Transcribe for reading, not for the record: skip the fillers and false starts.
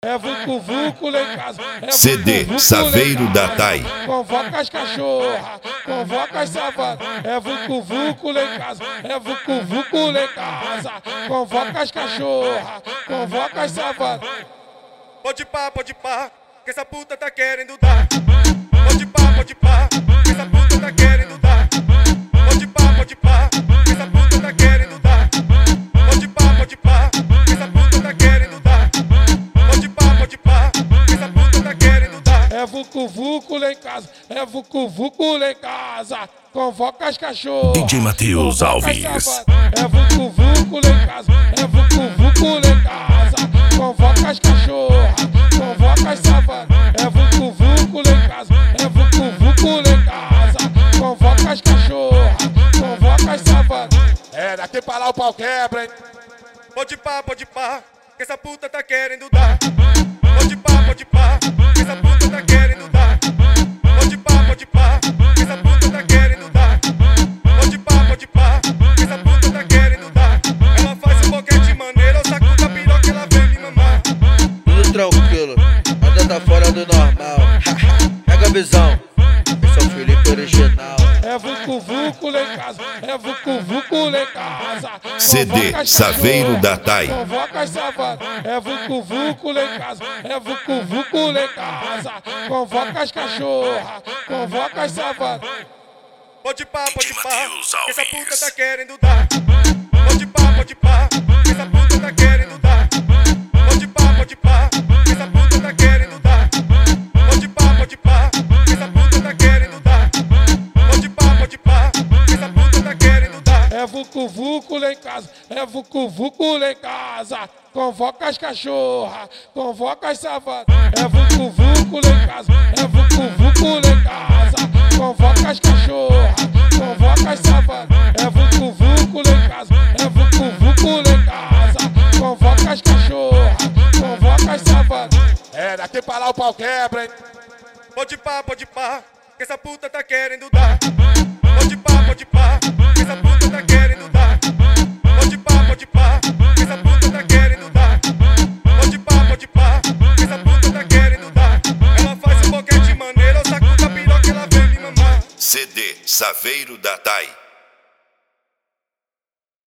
É vucu-vucu lá em casa. É CD Saveiro da Tai. Convoca as cachorras, convoca as savanas. É vucu-vucu lá em casa. É vucu-vucu lá em casa. Convoca as cachorras, convoca as savanas. Pode pá, que essa puta tá querendo dar. Pode pá, que essa puta tá querendo dar. Pode pá, que essa puta tá querendo dar. Pode pá, que essa puta tá querendo dar. Pode pá, que essa puta tá querendo dar. É vucu-vucu lá em casa, é vucu-vucu lá em casa. Convoca as cachorras, DJ Matheus Alves. É vucu-vucu lá em casa, é vucu-vucu lá em casa. Convoca as cachorras, convoca as savanas. É vucu-vucu lá em casa, é vucu-vucu lá em casa. Convoca as cachorras, convoca as savanas. É, daqui pra lá o pau quebra, hein? Pode pá, que essa puta tá querendo dar. Pode pá, que essa puta tá querendo dar. Pode pá, que essa puta tá querendo dar. Pode pá, que essa puta tá querendo dar. Ela faz um boquete maneiro, eu saco da piroca e ela vem me mamar. Tudo tranquilo, nada tá fora do normal. Pega a visão, esse é o Felipe original. É vucu-vucu lá em casa, é vucu-vucu lá em casa. CD Saveiro da Tai. Convoca as savanas. É vucu-vucu lá em casa, é vucu-vucu lá em casa. Convoca as cachorras, convoca as savanas. Pode pá, que essa puta tá querendo dar. Pode pá, que essa puta tá querendo dar. Pode pá, que essa puta tá querendo dar. Pode pá, que essa puta tá querendo dar. Pode pá, que essa puta tá querendo dar. É vucu-vucu lá em casa, é vucu-vucu lá em casa. Convoca as cachorras, convoca as savanas. É vucu-vucu lá em casa, é vucu-vucu lá em casa. Convoca as cachorras, convoca as savanas. É vucu-vucu lá em casa, é vucu-vucu lá em casa. Convoca as cachorras, convoca as savanas. É, daqui pra lá o pau quebra, hein? Pode pá, que essa puta tá querendo dar. Pode pá, que essa puta tá querendo dar. Pode pá, que essa puta tá querendo dar. Pode pá, que essa puta tá querendo dar. Ela faz um boquete maneiro, eu saco da piroca e ela vem me mamar. CD Saveiro da Tai.